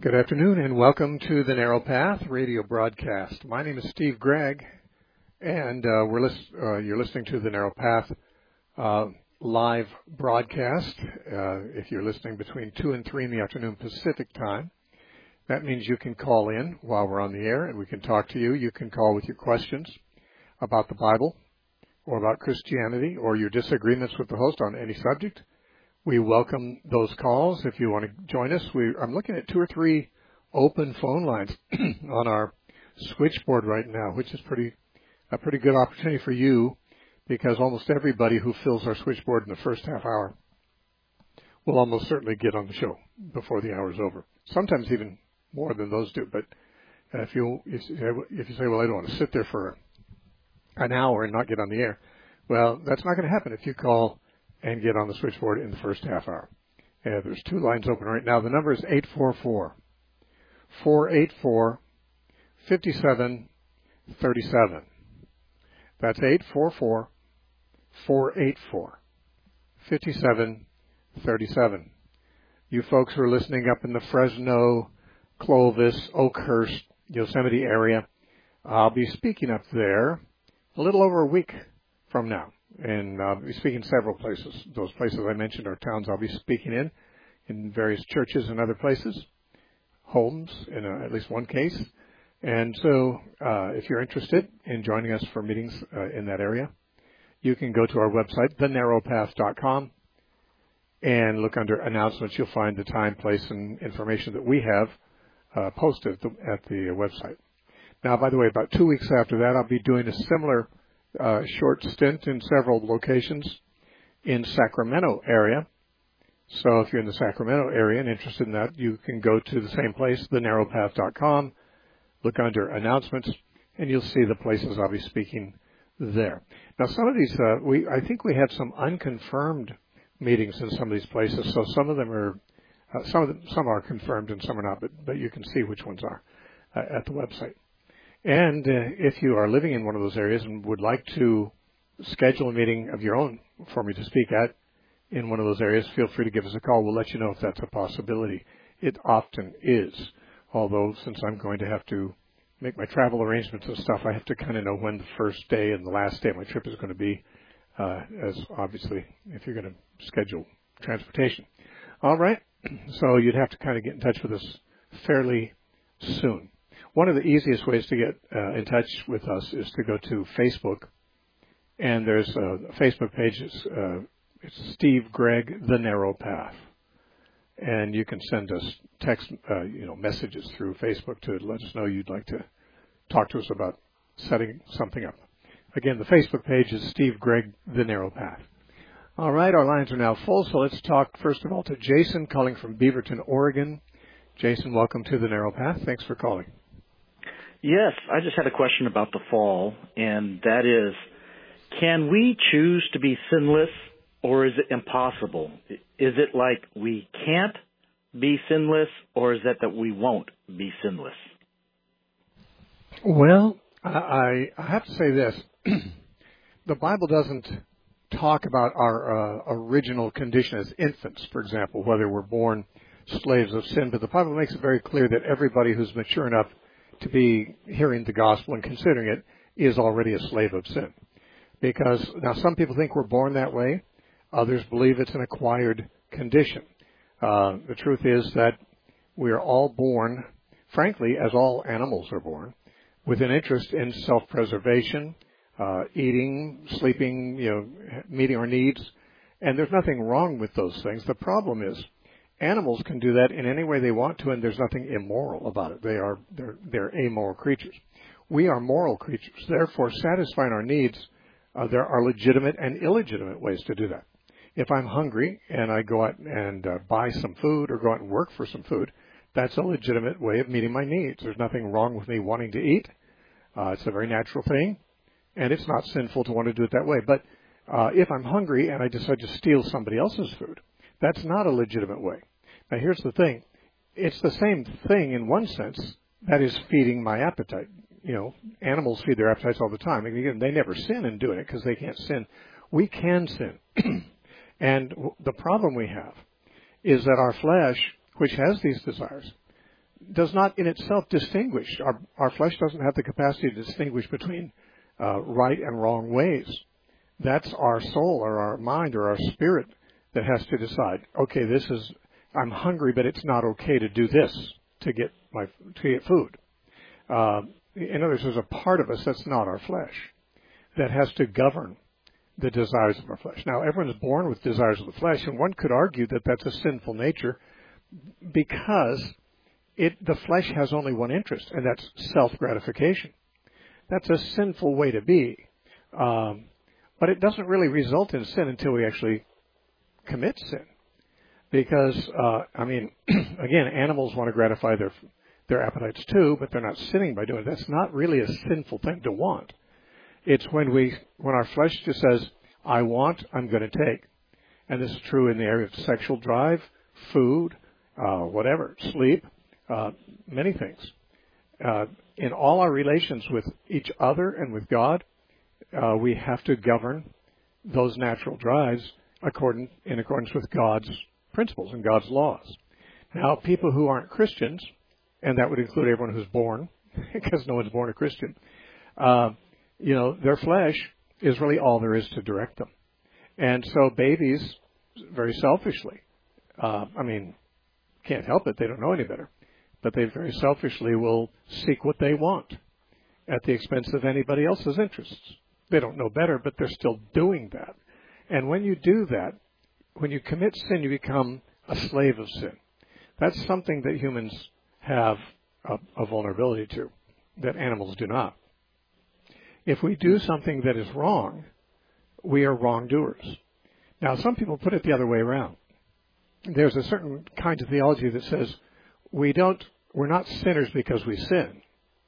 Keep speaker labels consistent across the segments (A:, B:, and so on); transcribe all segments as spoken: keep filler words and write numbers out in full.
A: Good afternoon and welcome to the Narrow Path radio broadcast. My name is Steve Gregg, and uh, we're lis- uh, you're listening to the Narrow Path uh, live broadcast. Uh, if you're listening between two and three in the afternoon Pacific time, that means you can call in while we're on the air and we can talk to you. You can call with your questions about the Bible or about Christianity or your disagreements with the host on any subject. We welcome those calls. If you want to join us, we, I'm looking at two or three open phone lines on our switchboard right now, which is pretty a pretty good opportunity for you, because almost everybody who fills our switchboard in the first half hour will almost certainly get on the show before the hour is over. Sometimes even more than those do. But if you if you say, well, I don't want to sit there for an hour and not get on the air, well, that's not going to happen if you call and get on the switchboard in the first half hour. Uh, there's two lines open right now. The number is eight four four, four eight four, five seven three seven. That's eight four four, four eight four, five seven three seven. You folks who are listening up in the Fresno, Clovis, Oakhurst, Yosemite area, I'll be speaking up there a little over a week from now. And I'll be speaking several places. Those places I mentioned are towns I'll be speaking in, in various churches and other places, homes in a, at least one case. And so uh, if you're interested in joining us for meetings uh, in that area, you can go to our website, the narrow path dot com, and look under announcements. You'll find the time, place, and information that we have uh, posted at the, at the website. Now, by the way, about two weeks after that, I'll be doing a similar Uh, short stint in several locations in Sacramento area. So if you're in the Sacramento area and interested in that, you can go to the same place, the narrow path dot com, look under announcements, and you'll see the places I'll be speaking there. Now, some of these, uh, we I think we have some unconfirmed meetings in some of these places. So some of them are, uh, some of them, some are confirmed and some are not, but, but you can see which ones are uh, at the website. And uh, if you are living in one of those areas and would like to schedule a meeting of your own for me to speak at in one of those areas, feel free to give us a call. We'll let you know if that's a possibility. It often is, although since I'm going to have to make my travel arrangements and stuff, I have to kind of know when the first day and the last day of my trip is going to be, uh, as obviously if you're going to schedule transportation. All right, so you'd have to kind of get in touch with us fairly soon. One of the easiest ways to get uh, in touch with us is to go to Facebook, and there's a Facebook page. It's, uh, it's Steve Gregg, The Narrow Path, and you can send us text, uh, you know, messages through Facebook to let us know you'd like to talk to us about setting something up. Again, the Facebook page is Steve Gregg, The Narrow Path. All right, our lines are now full, so let's talk first of all to Jason, calling from Beaverton, Oregon. Jason, welcome to The Narrow Path. Thanks for calling.
B: Yes, I just had a question about the fall, and that is, can we choose to be sinless, or is it impossible? Is it like we can't be sinless, or is it that we won't be sinless?
A: Well, I, I have to say this. The Bible doesn't talk about our uh, original condition as infants, for example, whether we're born slaves of sin, but the Bible makes it very clear that everybody who's mature enough to be hearing the gospel and considering it is already a slave of sin. Because now some people think we're born that way. Others believe it's an acquired condition. Uh, the truth is that we are all born, frankly, as all animals are born, with an interest in self-preservation, uh, eating, sleeping, you know, meeting our needs. And there's nothing wrong with those things. The problem is, animals can do that in any way they want to, and there's nothing immoral about it. They are they're, they're amoral creatures. We are moral creatures. Therefore, satisfying our needs, uh, there are legitimate and illegitimate ways to do that. If I'm hungry and I go out and uh, buy some food or go out and work for some food, that's a legitimate way of meeting my needs. There's nothing wrong with me wanting to eat. Uh, it's a very natural thing, and it's not sinful to want to do it that way. But uh, if I'm hungry and I decide to steal somebody else's food, that's not a legitimate way. Now, here's the thing. It's the same thing in one sense. That is feeding my appetite. You know, animals feed their appetites all the time. And again, they never sin in doing it because they can't sin. We can sin. And the problem we have is that our flesh, which has these desires, does not in itself distinguish. Our, our flesh doesn't have the capacity to distinguish between uh, right and wrong ways. That's our soul or our mind or our spirit that has to decide, okay, this is, I'm hungry, but it's not okay to do this to get my to get food. Uh, in other words, there's a part of us that's not our flesh that has to govern the desires of our flesh. Now, everyone's born with desires of the flesh, and one could argue that that's a sinful nature because it the flesh has only one interest, and that's self-gratification. That's a sinful way to be. Um, but it doesn't really result in sin until we actually commit sin. Because, uh, I mean, again, animals want to gratify their their appetites too, but they're not sinning by doing it. That's not really a sinful thing to want. It's when we, when our flesh just says, I want, I'm going to take. And this is true in the area of sexual drive, food, uh, whatever, sleep, uh, many things. Uh, in all our relations with each other and with God, uh, we have to govern those natural drives according, in accordance with God's principles and God's laws. Now, people who aren't Christians, and that would include everyone who's born, because no one's born a Christian, uh, you know, their flesh is really all there is to direct them. And so babies, very selfishly, uh, I mean, can't help it, they don't know any better, but they very selfishly will seek what they want at the expense of anybody else's interests. They don't know better, but they're still doing that. And when you do that, when you commit sin, you become a slave of sin. That's something that humans have a, a vulnerability to, that animals do not. If we do something that is wrong, we are wrongdoers. Now, some people put it the other way around. There's a certain kind of theology that says we don't, we're not sinners because we sin.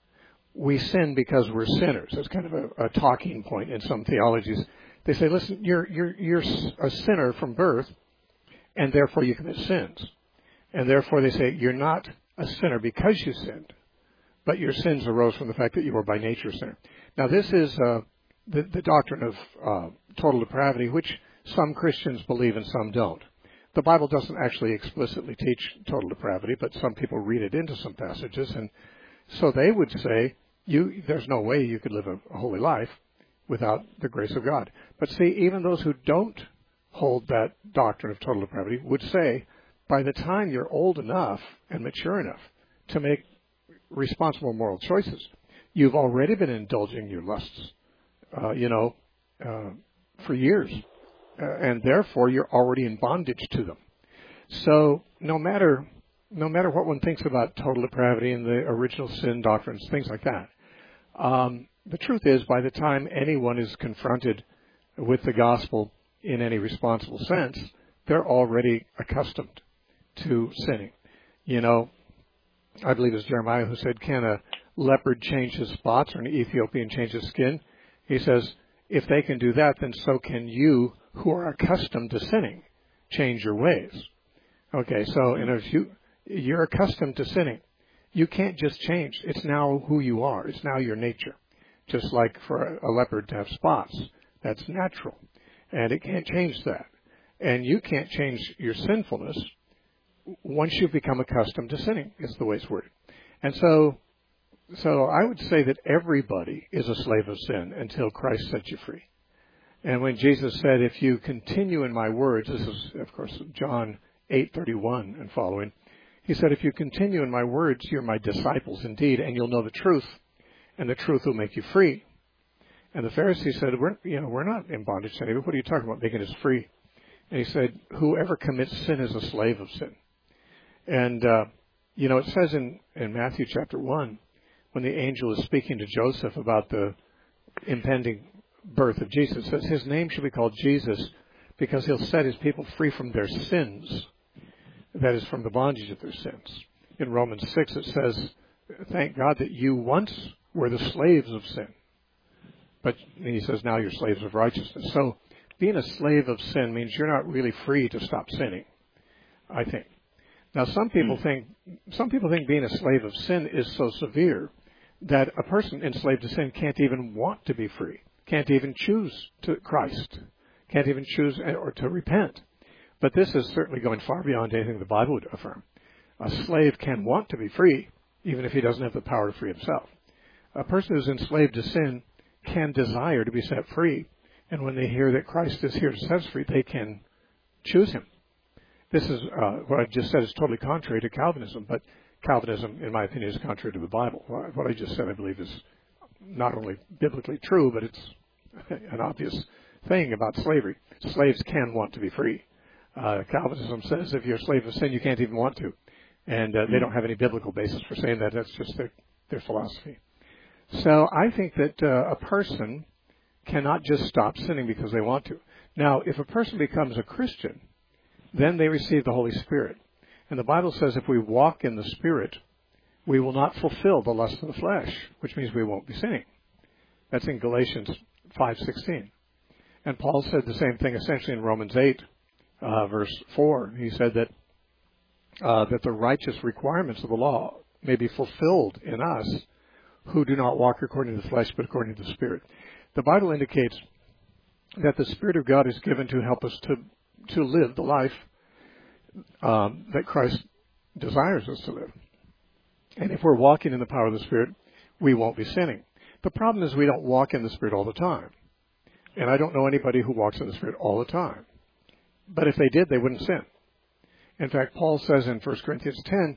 A: We sin because we're sinners. That's kind of a, a talking point in some theologies. They say, listen, you're, you're, you're a sinner from birth, and therefore you commit sins. And therefore they say you're not a sinner because you sinned, but your sins arose from the fact that you were by nature a sinner. Now, this is uh, the, the doctrine of uh, total depravity, which some Christians believe and some don't. The Bible doesn't actually explicitly teach total depravity, but some people read it into some passages, and so they would say, you, there's no way you could live a, a holy life without the grace of God. But see, even those who don't hold that doctrine of total depravity would say, by the time you're old enough and mature enough to make responsible moral choices, you've already been indulging your lusts, uh, you know, uh, for years. Uh, and therefore, you're already in bondage to them. So no matter no matter what one thinks about total depravity and the original sin doctrines, things like that, um, the truth is, by the time anyone is confronted with the gospel in any responsible sense, they're already accustomed to sinning. You know, I believe it was Jeremiah who said, can a leopard change his spots or an Ethiopian change his skin? He says, if they can do that, then so can you who are accustomed to sinning change your ways. Okay, so in if you, you're accustomed to sinning. You can't just change. It's now who you are. It's now your nature. Just like for a leopard to have spots. That's natural. And it can't change that. And you can't change your sinfulness once you've become accustomed to sinning, is the way it's worded. And so, so I would say that everybody is a slave of sin until Christ sets you free. And when Jesus said, if you continue in my words, this is, of course, John eight thirty-one and following, he said, if you continue in my words, you're my disciples indeed, and you'll know the truth, and the truth will make you free. And the Pharisees said, we're, you know, we're not in bondage to anybody. What are you talking about, making us free? And he said, whoever commits sin is a slave of sin. And, uh, you know, it says in, in Matthew chapter one, when the angel is speaking to Joseph about the impending birth of Jesus, it says his name shall be called Jesus because he'll set his people free from their sins, that is, from the bondage of their sins. In Romans six, it says, thank God that you once were the slaves of sin. But he says, now you're slaves of righteousness. So being a slave of sin means you're not really free to stop sinning, I think. Now, some people think some people think being a slave of sin is so severe that a person enslaved to sin can't even want to be free, can't even choose to Christ, can't even choose or to repent. But this is certainly going far beyond anything the Bible would affirm. A slave can want to be free, even if he doesn't have the power to free himself. A person who's enslaved to sin can desire to be set free. And when they hear that Christ is here to set us free, they can choose him. This is, uh, what I just said is totally contrary to Calvinism, but Calvinism, in my opinion, is contrary to the Bible. What I just said, I believe, is not only biblically true, but it's an obvious thing about slavery. Slaves can want to be free. Uh, Calvinism says if you're a slave of sin, you can't even want to. And uh, they don't have any biblical basis for saying that. That's just their, their philosophy. So I think that uh, a person cannot just stop sinning because they want to. Now, if a person becomes a Christian, then they receive the Holy Spirit. And the Bible says if we walk in the Spirit, we will not fulfill the lust of the flesh, which means we won't be sinning. That's in Galatians five sixteen. And Paul said the same thing essentially in Romans eight, uh, verse four. He said that uh, that the righteous requirements of the law may be fulfilled in us who do not walk according to the flesh, but according to the Spirit. The Bible indicates that the Spirit of God is given to help us to, to live the life um, that Christ desires us to live. And if we're walking in the power of the Spirit, we won't be sinning. The problem is we don't walk in the Spirit all the time. And I don't know anybody who walks in the Spirit all the time. But if they did, they wouldn't sin. In fact, Paul says in First Corinthians ten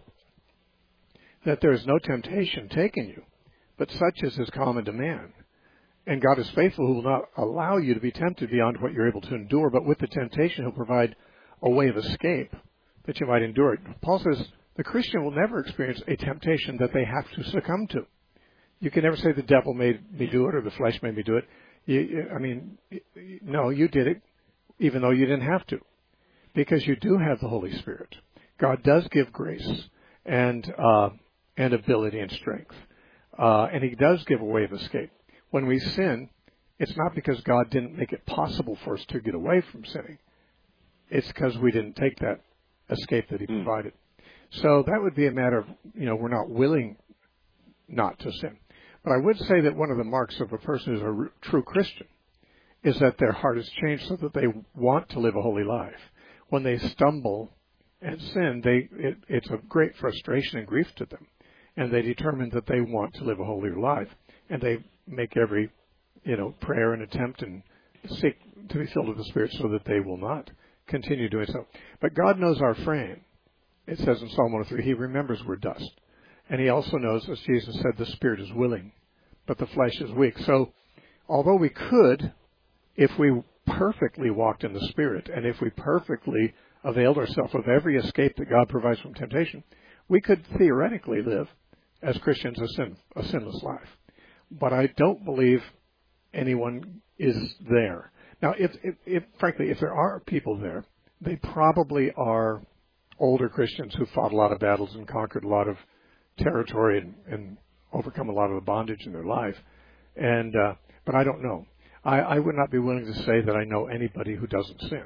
A: that there is no temptation taken you, but such as is common to man. And God is faithful, who will not allow you to be tempted beyond what you're able to endure, but with the temptation he'll provide a way of escape that you might endure it. Paul says the Christian will never experience a temptation that they have to succumb to. You can never say the devil made me do it or the flesh made me do it. You, I mean, no, you did it even though you didn't have to, because you do have the Holy Spirit. God does give grace and uh, and ability and strength, uh, and he does give a way of escape. When we sin, it's not because God didn't make it possible for us to get away from sinning. It's because we didn't take that escape that he
B: mm.
A: provided. So that would be a matter of, you know, we're not willing not to sin. But I would say that one of the marks of a person who's a r- true Christian is that their heart is changed so that they want to live a holy life. When they stumble and sin, they it, it's a great frustration and grief to them. And they determine that they want to live a holier life. And they make every, you know, prayer and attempt and seek to be filled with the Spirit so that they will not continue doing so. But God knows our frame. It says in Psalm one oh three, he remembers we're dust. And he also knows, as Jesus said, the Spirit is willing, but the flesh is weak. So although we could, if we perfectly walked in the Spirit, and if we perfectly availed ourselves of every escape that God provides from temptation, we could theoretically live as Christians a, sin, a sinless life. But I don't believe anyone is there. Now, if, if, if frankly, if there are people there, they probably are older Christians who fought a lot of battles and conquered a lot of territory and, and overcome a lot of the bondage in their life. And uh, but I don't know. I, I would not be willing to say that I know anybody who doesn't sin.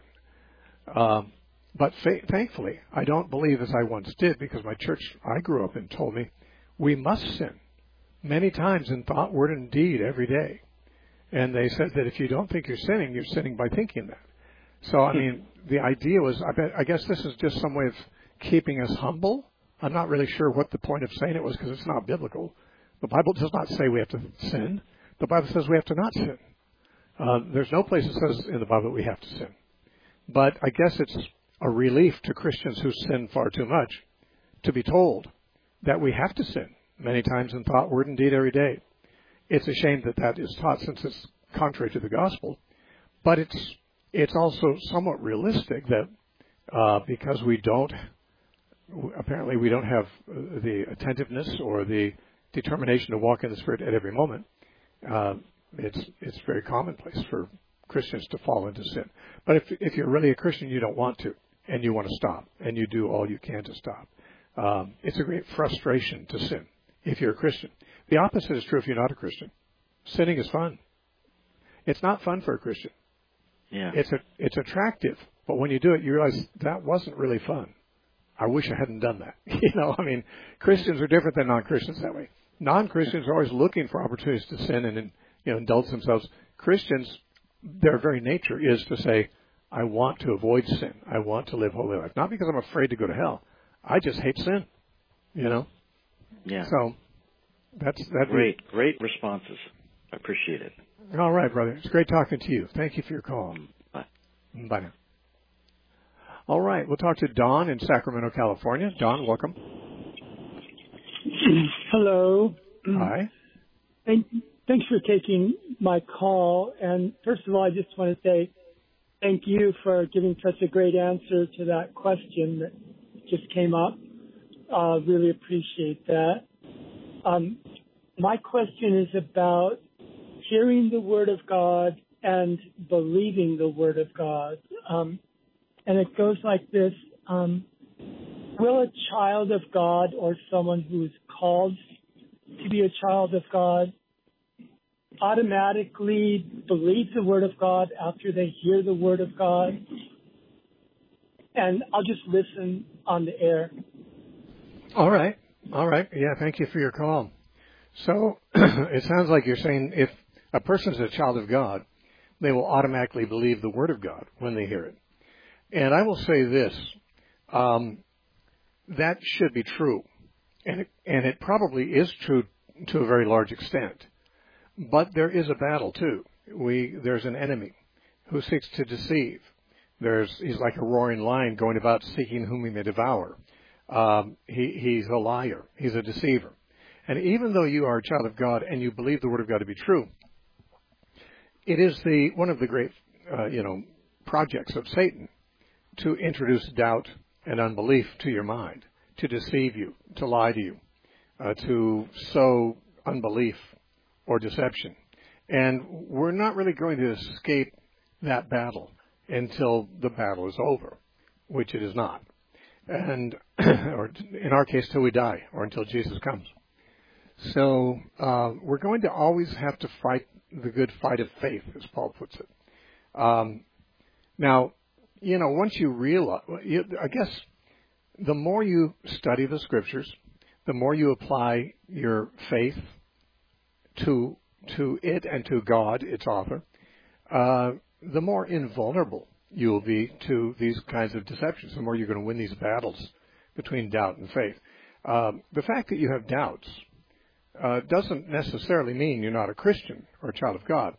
A: Um, but fa- thankfully, I don't believe as I once did, because my church I grew up in told me we must sin many times in thought, word, and deed every day. And they said that if you don't think you're sinning, you're sinning by thinking that. So, I mean, the idea was, I, bet, I guess this is just some way of keeping us humble. I'm not really sure what the point of saying it was, because it's not biblical. The Bible does not say we have to sin. The Bible says we have to not sin. Uh, there's no place that says in the Bible that we have to sin. But I guess it's a relief to Christians who sin far too much to be told that we have to sin many times in thought, word, and deed every day. It's a shame that that is taught, since it's contrary to the gospel. But it's it's also somewhat realistic that uh, because we don't, apparently we don't have the attentiveness or the determination to walk in the Spirit at every moment, uh, it's it's very commonplace for Christians to fall into sin. But if if you're really a Christian, you don't want to, and you want to stop, and you do all you can to stop. Um, it's a great frustration to sin if you're a Christian. The opposite is true if you're not a Christian. Sinning is fun. It's not fun for a Christian.
B: Yeah.
A: It's a, it's attractive, but when you do it, you realize that wasn't really fun. I wish I hadn't done that. You know, I mean, Christians are different than non-Christians that way. Non-Christians are always looking for opportunities to sin and, you know, indulge themselves. Christians, their very nature is to say, I want to avoid sin. I want to live holy life. Not because I'm afraid to go to hell. I just hate sin, you know.
B: Yeah.
A: So that's that.
B: Great, we, great responses. I appreciate it.
A: All right, brother. It's great talking to you. Thank you for your call.
B: Bye.
A: Bye now. All right, we'll talk to Don in Sacramento, California. Don, welcome.
C: Hello.
A: Hi.
C: Thank, thanks for taking my call. And first of all, I just want to say thank you for giving such a great answer to that question that just came up. Uh, really appreciate that. Um, my question is about hearing the Word of God and believing the Word of God. Um, and it goes like this. Um, will a child of God or someone who is called to be a child of God automatically believe the Word of God after they hear the Word of God? And I'll just listen on the air.
A: All right. All right. Yeah, thank you for your call. So it sounds like you're saying if a person is a child of God, they will automatically believe the Word of God when they hear it. And I will say this, um, that should be true. And it, and it probably is true to a very large extent. But there is a battle, too. We There's an enemy who seeks to deceive. There's He's like a roaring lion going about seeking whom he may devour. Um, he, he's a liar. He's a deceiver. And even though you are a child of God and you believe the Word of God to be true, it is the one of the great, uh, you know, projects of Satan to introduce doubt and unbelief to your mind, to deceive you, to lie to you, uh, to sow unbelief or deception. And we're not really going to escape that battle until the battle is over, which it is not. And, or in our case, till we die or until Jesus comes. So uh, we're going to always have to fight the good fight of faith, as Paul puts it. Um, now, you know, once you realize, you, I guess the more you study the Scriptures, the more you apply your faith to to it and to God, its author, uh, the more invulnerable you will be to these kinds of deceptions, the more you're going to win these battles between doubt and faith. Um, the fact that you have doubts uh, doesn't necessarily mean you're not a Christian or a child of God.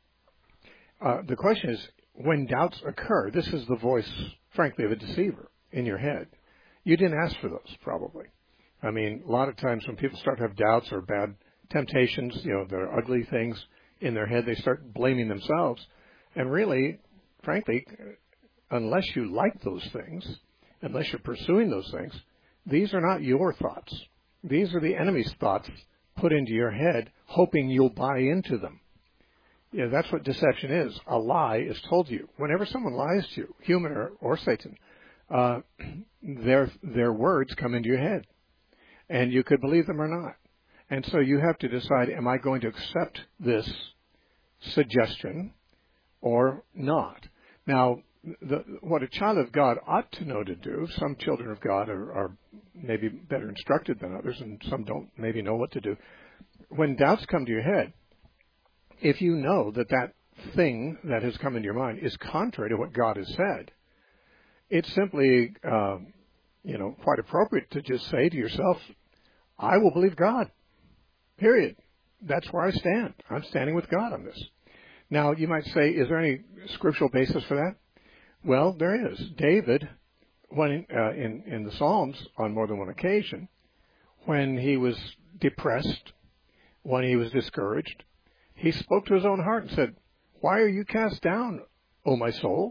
A: Uh, the question is, when doubts occur, this is the voice, frankly, of a deceiver in your head. You didn't ask for those, probably. I mean, a lot of times when people start to have doubts or bad temptations, you know, there are ugly things in their head, they start blaming themselves. And really, frankly, unless you like those things, unless you're pursuing those things, these are not your thoughts. These are the enemy's thoughts put into your head, hoping you'll buy into them. Yeah, that's what deception is. A lie is told to you. Whenever someone lies to you, human or, or Satan, uh, their their words come into your head, and you could believe them or not. And so you have to decide: am I going to accept this suggestion or not? Now, the, what a child of God ought to know to do. Some children of God are, are maybe better instructed than others, and some don't maybe know what to do. When doubts come to your head, if you know that that thing that has come into your mind is contrary to what God has said, it's simply, uh, you know, quite appropriate to just say to yourself, I will believe God, period. That's where I stand. I'm standing with God on this. Now, you might say, is there any scriptural basis for that? Well, there is. David, when uh, in, in the Psalms, on more than one occasion, when he was depressed, when he was discouraged, he spoke to his own heart and said, why are you cast down, O my soul?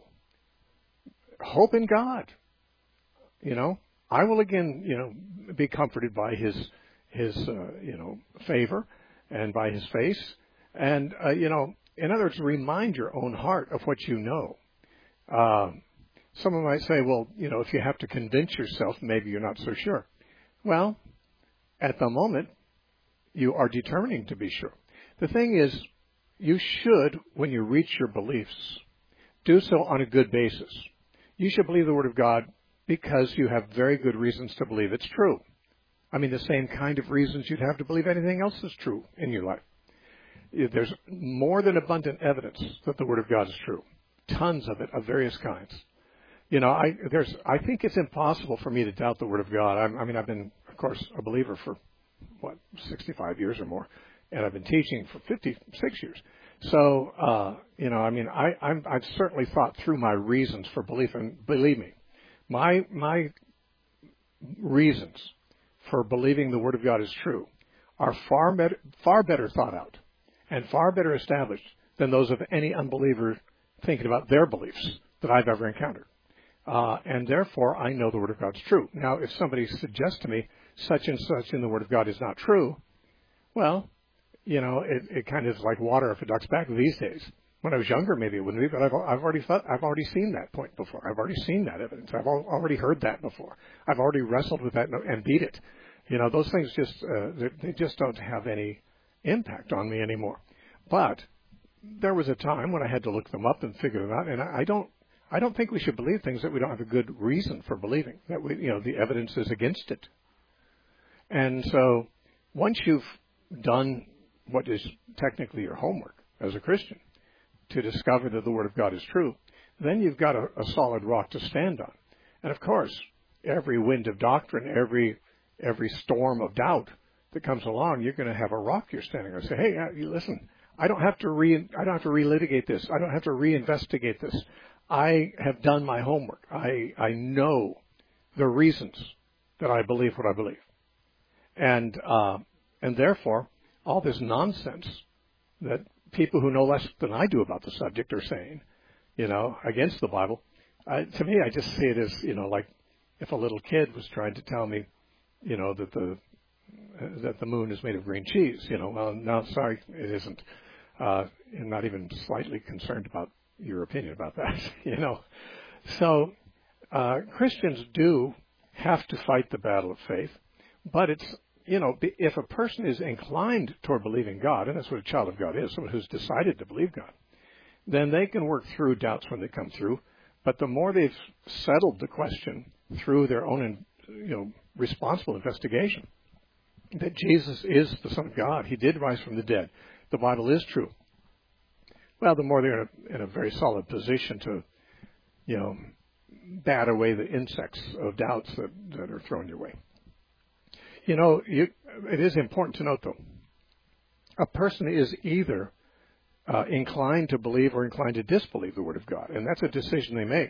A: Hope in God. You know, I will again, you know, be comforted by his, his, uh, you know, favor and by his face. And, uh, you know, in other words, remind your own heart of what you know. Uh, someone might say, well, you know, if you have to convince yourself, maybe you're not so sure. Well, at the moment, you are determining to be sure. The thing is, you should, when you reach your beliefs, do so on a good basis. You should believe the Word of God because you have very good reasons to believe it's true. I mean, the same kind of reasons you'd have to believe anything else is true in your life. There's more than abundant evidence that the Word of God is true. Tons of it, of various kinds. You know, I there's I think it's impossible for me to doubt the Word of God. I'm, I mean, I've been, of course, a believer for what sixty-five years or more, and I've been teaching for fifty-six years. So, uh, you know, I mean, I, I'm, I've certainly thought through my reasons for belief, and believe me, my my reasons for believing the Word of God is true are far better, far better thought out and far better established than those of any unbeliever thinking about their beliefs that I've ever encountered. Uh, and therefore, I know the Word of God's true. Now, if somebody suggests to me such and such in the Word of God is not true, well, you know, it, it kind of is like water off a duck's back these days. When I was younger, maybe it wouldn't be, but I've, I've already thought, I've already seen that point before. I've already seen that evidence. I've al- already heard that before. I've already wrestled with that and beat it. You know, those things just, uh, they, they just don't have any impact on me anymore. But there was a time when I had to look them up and figure them out, and I, I don't, I don't think we should believe things that we don't have a good reason for believing, that we, you know, the evidence is against it. And so once you've done what is technically your homework as a Christian to discover that the Word of God is true, then you've got a, a solid rock to stand on. And of course, every wind of doctrine, every every storm of doubt that comes along, you're going to have a rock you're standing on. Say, hey, uh, listen, I don't have to re I don't have to relitigate this. I don't have to reinvestigate this. I have done my homework. I I know the reasons that I believe what I believe, and uh, and therefore, all this nonsense that people who know less than I do about the subject are saying, you know, against the Bible, uh, to me, I just see it as, you know, like if a little kid was trying to tell me, you know, that the uh, that the moon is made of green cheese. You know, well, no, sorry, it isn't. Uh, I'm not even slightly concerned about your opinion about that, you know. So uh, Christians do have to fight the battle of faith, but it's, you know, if a person is inclined toward believing God, and that's what a child of God is, someone who's decided to believe God, then they can work through doubts when they come through. But the more they've settled the question through their own, you know, responsible investigation, that Jesus is the Son of God, He did rise from the dead, the Bible is true, well, the more they're in a, in a very solid position to, you know, bat away the insects of doubts that, that are thrown your way. You know, you, it is important to note, though, a person is either uh, inclined to believe or inclined to disbelieve the Word of God, and that's a decision they make.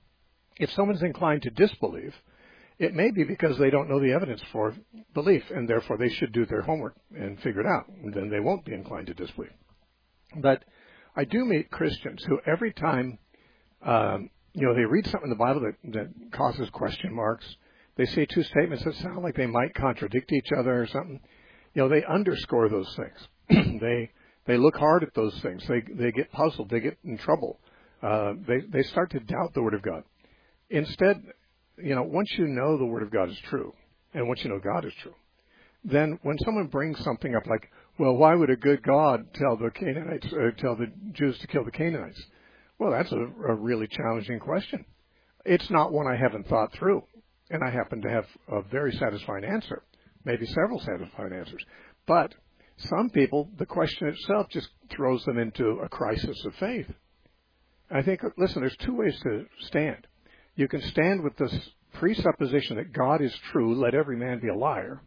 A: If someone's inclined to disbelieve, it may be because they don't know the evidence for belief, and therefore they should do their homework and figure it out, and then they won't be inclined to disbelieve. But I do meet Christians who every time, um, you know, they read something in the Bible that, that causes question marks, they say two statements that sound like they might contradict each other or something, you know, they underscore those things. they they look hard at those things. They they get puzzled. They get in trouble. Uh, they they start to doubt the Word of God. Instead, you know, once you know the Word of God is true, and once you know God is true, then when someone brings something up like, well, why would a good God tell the Canaanites, uh, tell the Jews to kill the Canaanites? Well, that's a, a really challenging question. It's not one I haven't thought through, and I happen to have a very satisfying answer, maybe several satisfying answers. But some people, the question itself just throws them into a crisis of faith. I think, listen, there's two ways to stand. You can stand with this presupposition that God is true, let every man be a liar,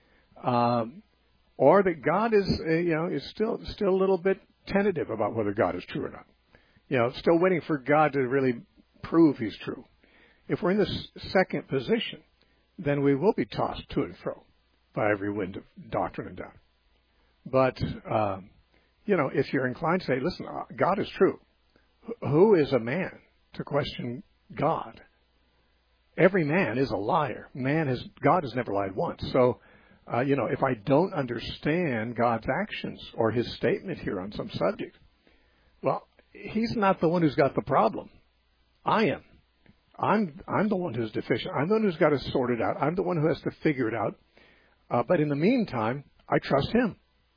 A: um, or that God is, uh, you know, is still still a little bit tentative about whether God is true or not. You know, still waiting for God to really prove He's true. If we're in this second position, then we will be tossed to and fro by every wind of doctrine and doubt. But, um, you know, if you're inclined to say, listen, God is true, who is a man to question God? Every man is a liar. Man has, God has never lied once. So, uh, you know, if I don't understand God's actions or His statement here on some subject, well, He's not the one who's got the problem. I am. I'm I'm the one who's deficient. I'm the one who's got to sort it out. I'm the one who has to figure it out. Uh, but in the meantime, I trust Him.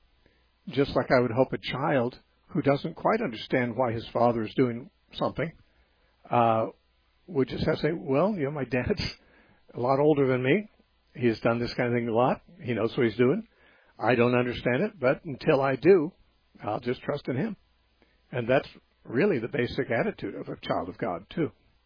A: Just like I would hope a child who doesn't quite understand why his father is doing something uh, would just have to say, well, you know, my dad's a lot older than me. He's done this kind of thing a lot. He knows what he's doing. I don't understand it, but until I do, I'll just trust in Him. And that's really the basic attitude of a child of God, too.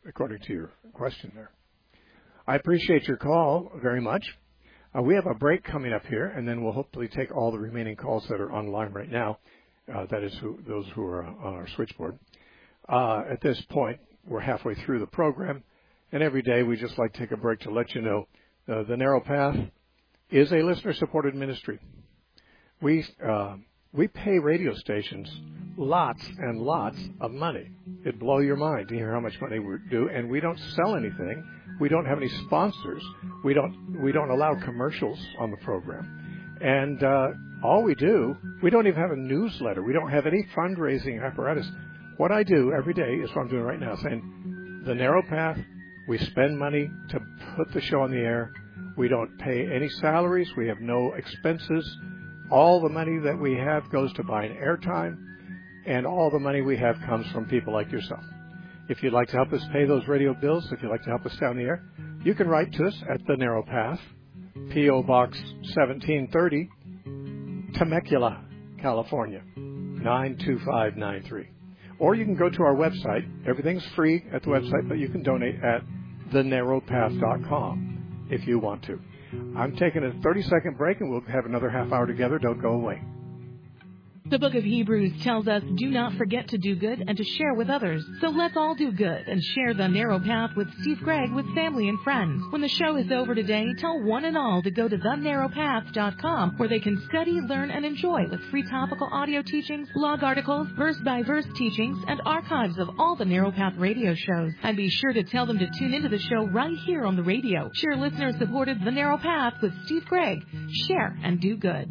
A: according to your question there. I appreciate your call very much. Uh, we have a break coming up here, and then we'll hopefully take all the remaining calls that are online right now. Uh, that is who, those who are on our switchboard. Uh, at this point, we're halfway through the program, and every day we just like to take a break to let you know uh, the Narrow Path is a listener-supported ministry. We uh, we pay radio stations lots and lots of money. It'd blow your mind to hear how much money we do, and we don't sell anything. We don't have any sponsors. We don't we don't allow commercials on the program, and uh, all we do, we don't even have a newsletter. We don't have any fundraising apparatus. What I do every day is what I'm doing right now, saying the Narrow Path. We spend money to put the show on the air. We don't pay any salaries. We have no expenses. All the money that we have goes to buying airtime, and all the money we have comes from people like yourself. If you'd like to help us pay those radio bills, if you'd like to help us down the air, you can write to us at The Narrow Path, P O. Box seventeen thirty, Temecula, California, nine two five nine three. Or you can go to our website. Everything's free at the website, but you can donate at the narrow path dot com if you want to. I'm taking a thirty-second break, and we'll have another half hour together. Don't go away.
D: The book of Hebrews tells us, do not forget to do good and to share with others. So let's all do good and share the Narrow Path with Steve Gregg with family and friends. When the show is over today, tell one and all to go to the narrow path dot com, where they can study, learn, and enjoy with free topical audio teachings, blog articles, verse-by-verse teachings, and archives of all the Narrow Path radio shows. And be sure to tell them to tune into the show right here on the radio. Share listener-supported The Narrow Path with Steve Gregg. Share and do good.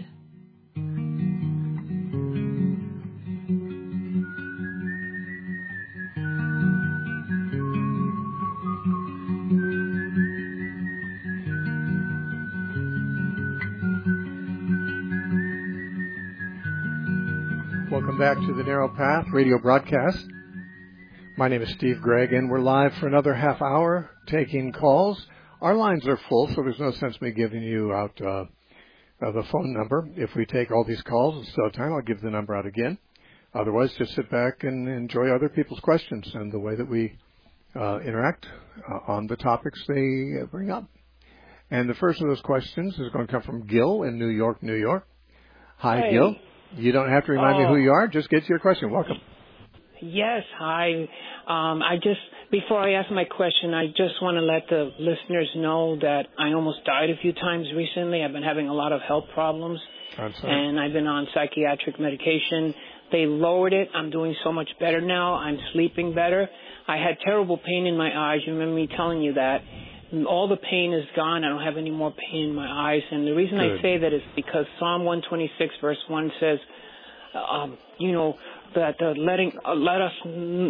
A: Welcome back to the Narrow Path radio broadcast. My name is Steve Gregg, and we're live for another half hour taking calls. Our lines are full, so there's no sense me giving you out uh, uh, the phone number. If we take all these calls and still have time, I'll give the number out again. Otherwise, just sit back and enjoy other people's questions and the way that we uh, interact uh, on the topics they bring up. And the first of those questions is going to come from Gil in New York, New York. Hi,
E: hey.
A: Gil. You don't have to remind
E: oh.
A: me who you are. Just get to your question. Welcome.
E: Yes, hi. Um, I just, before I ask my question, I just want to let the listeners know that I almost died a few times recently. I've been having a lot of health problems,
A: I'm sorry.
E: and I've been on psychiatric medication. They lowered it. I'm doing so much better now. I'm sleeping better. I had terrible pain in my eyes. You remember me telling you that. All the pain is gone. I don't have any more pain in my eyes. And the reason
A: Good.
E: I say that is because Psalm one twenty-six verse one says, um, you know, that uh, letting uh, let us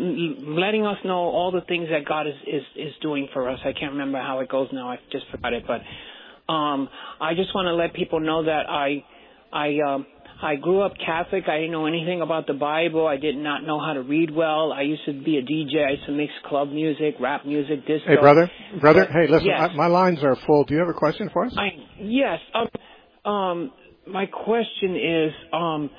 E: letting us know all the things that God is, is is doing for us. I can't remember how it goes now. I just forgot it. But um, I just want to let people know that I I um, I grew up Catholic. I didn't know anything about the Bible. I did not know how to read well. I used to be a D J. I used to mix club music, rap music, disco.
A: Hey, brother, brother.
E: But,
A: hey, listen.
E: yes.
A: I, my lines are full. Do you have a question for us?
E: I, yes. Um, um, my question is, um,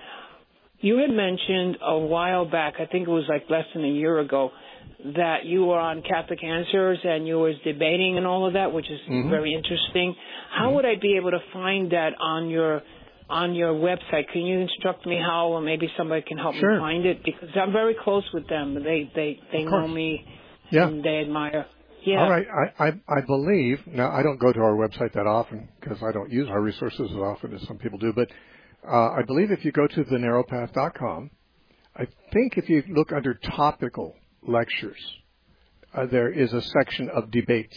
E: you had mentioned a while back, I think it was like less than a year ago, that you were on Catholic Answers and you was debating and all of that, which is
A: mm-hmm.
E: very interesting. How
A: mm-hmm.
E: would I be able to find that on your on your website? Can you instruct me how, or maybe somebody can help
A: sure.
E: me find it? Because I'm very close with them. They they they know me,
A: yeah.
E: and they admire. Yeah.
A: All right. I, I I believe now. I don't go to our website that often because I don't use our resources as often as some people do. But uh, I believe if you go to the narrow path dot com, I think if you look under topical lectures, uh, there is a section of debates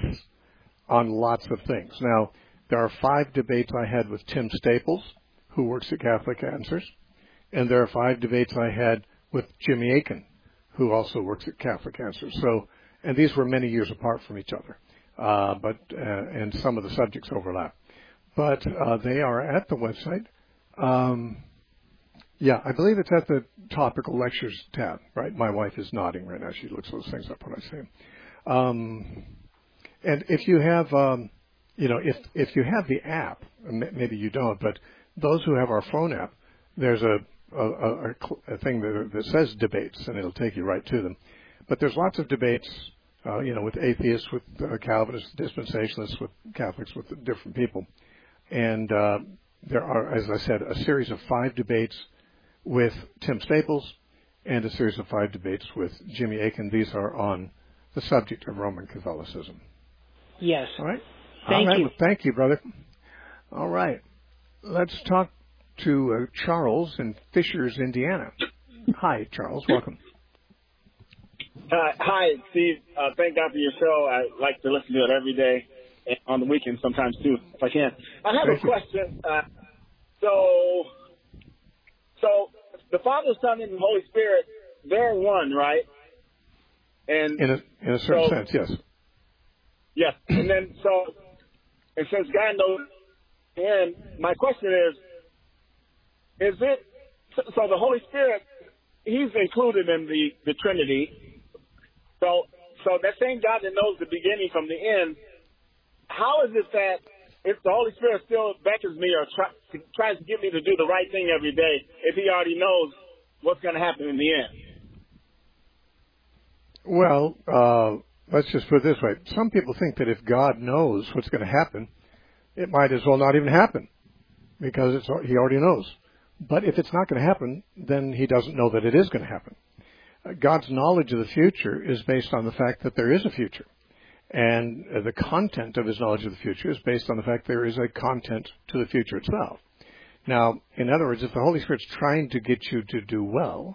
A: on lots of things. Now there are five debates I had with Tim Staples, who works at Catholic Answers, and there are five debates I had with Jimmy Akin, who also works at Catholic Answers. So, and these were many years apart from each other, uh, but uh, and some of the subjects overlap. But uh, they are at the website. Um, yeah, I believe it's at the topical lectures tab. Right, my wife is nodding right now. She looks those things up when I say them. Um, and if you have, um, you know, if if you have the app, maybe you don't, but those who have our phone app, there's a a, a, a thing that, that says debates, and it'll take you right to them. But there's lots of debates uh, you know, with atheists, with uh, Calvinists, dispensationalists, with Catholics, with different people. And uh, there are, as I said, a series of five debates with Tim Staples and a series of five debates with Jimmy Akin. These are on the subject of Roman Catholicism.
E: Yes.
A: All right.
E: Thank
A: All right.
E: you.
A: Well, thank you, brother. All right. Let's talk to uh, Charles in Fishers, Indiana. Hi, Charles. Welcome.
F: Uh, hi, Steve. Uh, thank God for your show. I like to listen to it every day and on the weekend sometimes too, if I can. I have
A: Thank
F: a
A: you.
F: question. Uh, so, so the Father, Son, and the Holy Spirit, they're one, right? And
A: In a, in a certain
F: so,
A: sense, yes.
F: yes. And then so, and since God knows, and my question is, is it so, so the Holy Spirit? He's included in the, the Trinity. So, so that same God that knows the beginning from the end, how is it that if the Holy Spirit still beckons me or try, tries to get me to do the right thing every day, if he already knows what's going to happen in the end?
A: Well, uh, let's just put it this way. Some people think that if God knows what's going to happen, it might as well not even happen because it's, he already knows. But if it's not going to happen, then he doesn't know that it is going to happen. Uh, God's knowledge of the future is based on the fact that there is a future. And uh, the content of his knowledge of the future is based on the fact there is a content to the future itself. Now, in other words, if the Holy Spirit's trying to get you to do well,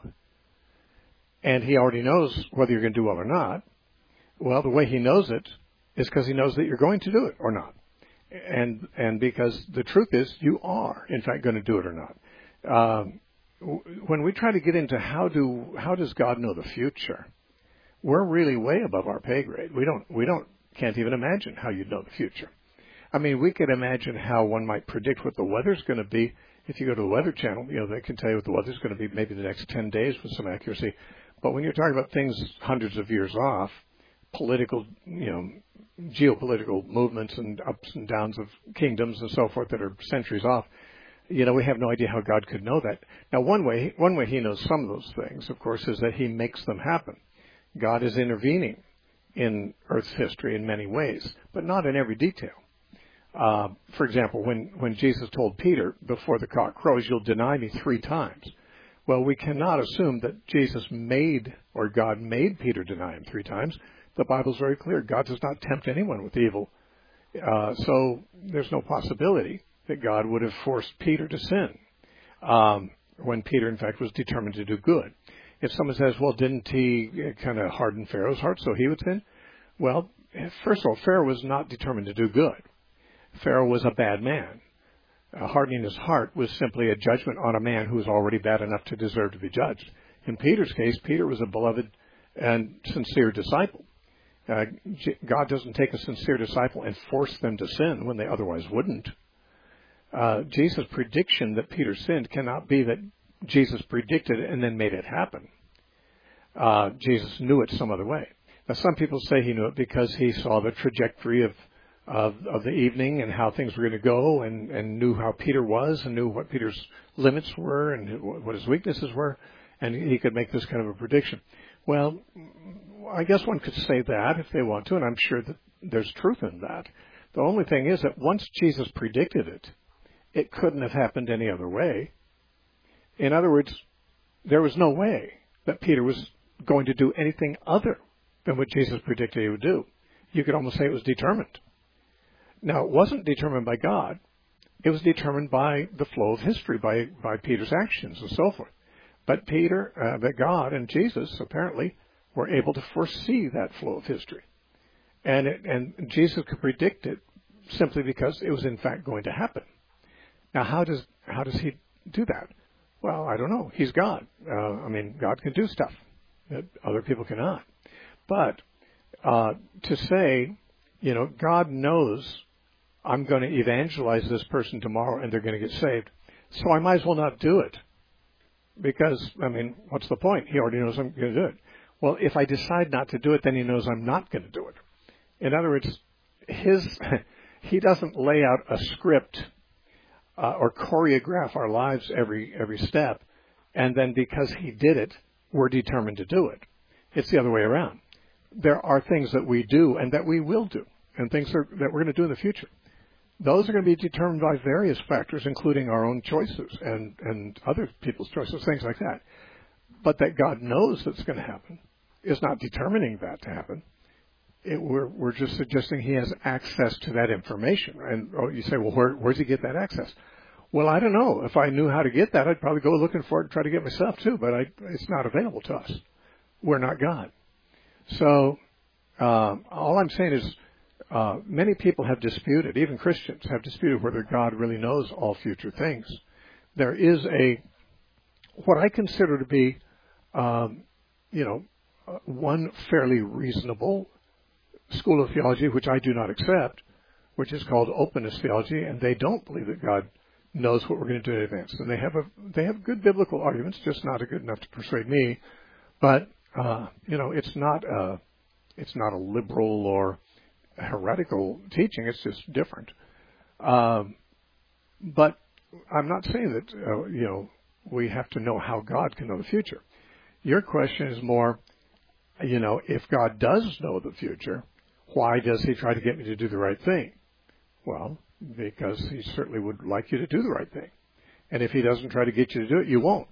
A: and he already knows whether you're going to do well or not, well, the way he knows it is because he knows that you're going to do it or not. And and because the truth is, you are, in fact, going to do it or not. Um, when we try to get into how do how does God know the future, we're really way above our pay grade. We don't we don't can't even imagine how you'd know the future. I mean, we could imagine how one might predict what the weather's going to be. If you go to the Weather Channel, you know, they can tell you what the weather's going to be maybe the next ten days with some accuracy. But when you're talking about things hundreds of years off, political, you know, geopolitical movements and ups and downs of kingdoms and so forth that are centuries off, you know, we have no idea how God could know that. Now, one way, one way he knows some of those things, of course, is that he makes them happen. God is intervening in Earth's history in many ways, but not in every detail. Uh, for example, when, when Jesus told Peter, before the cock crows, you'll deny me three times. Well, we cannot assume that Jesus made, or God made Peter deny him three times. The Bible's very clear. God does not tempt anyone with evil. Uh, so there's no possibility that God would have forced Peter to sin um, when Peter, in fact, was determined to do good. If someone says, well, didn't he kind of harden Pharaoh's heart so he would sin? Well, first of all, Pharaoh was not determined to do good. Pharaoh was a bad man. Uh, hardening his heart was simply a judgment on a man who was already bad enough to deserve to be judged. In Peter's case, Peter was a beloved and sincere disciple. Uh, God doesn't take a sincere disciple and force them to sin when they otherwise wouldn't. Uh, Jesus' prediction that Peter sinned cannot be that Jesus predicted it and then made it happen. Uh, Jesus knew it some other way. Now, some people say he knew it because he saw the trajectory of Of, of the evening and how things were going to go and, and knew how Peter was and knew what Peter's limits were and what his weaknesses were, and he could make this kind of a prediction. Well, I guess one could say that if they want to, and I'm sure that there's truth in that. The only thing is that once Jesus predicted it, it couldn't have happened any other way. In other words, there was no way that Peter was going to do anything other than what Jesus predicted he would do. You could almost say it was determined. Now, it wasn't determined by God. It was determined by the flow of history, by, by Peter's actions and so forth. But Peter, uh, but God and Jesus, apparently, were able to foresee that flow of history. And, it, and Jesus could predict it simply because it was, in fact, going to happen. Now, how does, how does he do that? Well, I don't know. He's God. Uh, I mean, God can do stuff that other people cannot. But uh, to say, you know, God knows I'm going to evangelize this person tomorrow and they're going to get saved, so I might as well not do it. Because, I mean, what's the point? He already knows I'm going to do it. Well, if I decide not to do it, then he knows I'm not going to do it. In other words, his he doesn't lay out a script uh, or choreograph our lives every every step, and then because he did it, we're determined to do it. It's the other way around. there are things that we do and that we will do, and things that, that we're going to do in the future. Those are going to be determined by various factors, including our own choices and, and other people's choices, things like that. But that God knows that's going to happen is not determining that to happen. It, we're, we're just suggesting he has access to that information. And oh, you say, well, where, where does he get that access? Well, I don't know. If I knew how to get that, I'd probably go looking for it and try to get it myself too, but I, it's not available to us. We're not God. So uh, all I'm saying is uh, many people have disputed, even Christians have disputed whether God really knows all future things. There is a, what I consider to be, um, you know, uh, one fairly reasonable school of theology, which I do not accept, which is called openness theology, and they don't believe that God knows what we're going to do in advance. And they have a they have good biblical arguments, just not good enough to persuade me. But uh, you know, it's not a it's not a liberal or heretical teaching. It's just different. Um, but I'm not saying that uh, you know we have to know how God can know the future. Your question is more, you know, if God does know the future, why does he try to get me to do the right thing? Well, because he certainly would like you to do the right thing. And if he doesn't try to get you to do it, you won't.